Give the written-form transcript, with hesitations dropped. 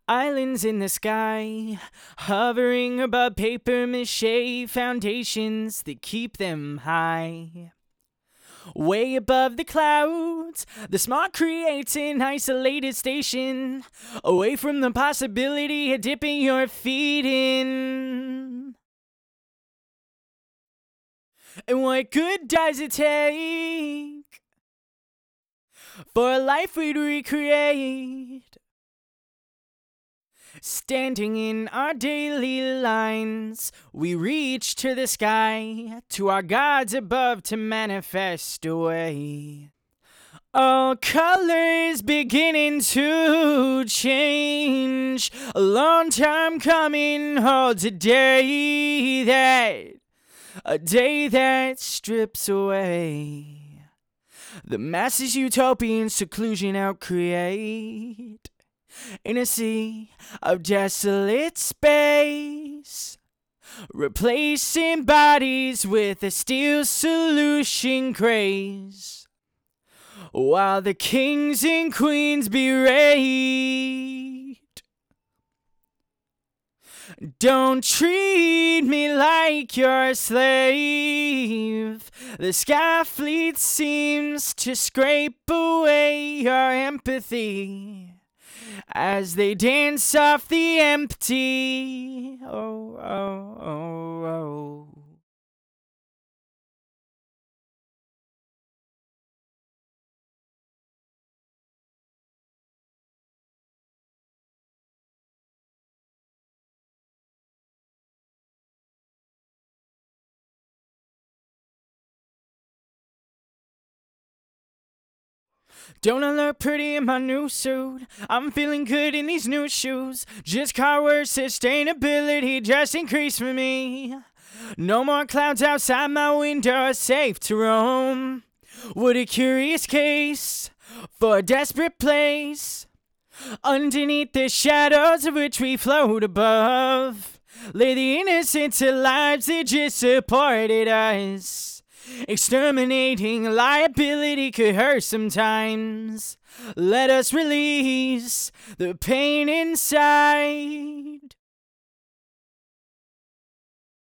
Islands in the sky, hovering above paper mache foundations that keep them high. Way above the clouds, the smart creates an isolated station, away from the possibility of dipping your feet in. And what good does it take for a life we'd recreate? Standing in our daily lines, we reach to the sky, to our gods above to manifest away. All colors beginning to change, a long time coming holds a day that strips away the masses utopian seclusion outcreate. In a sea of desolate space, replacing bodies with a steel solution craze, while the kings and queens berate. Don't treat me like you're a slave. The sky fleet seems to scrape away your empathy as they dance off the empty. Oh, oh, oh, oh. Don't I look pretty in my new suit? I'm feeling good in these new shoes. Just car work sustainability just increased for me. No more clouds outside my window, safe to roam. What a curious case for a desperate place. Underneath the shadows of which we float above, lay the innocents of lives that just supported us. Exterminating liability could hurt sometimes. Let us release the pain inside.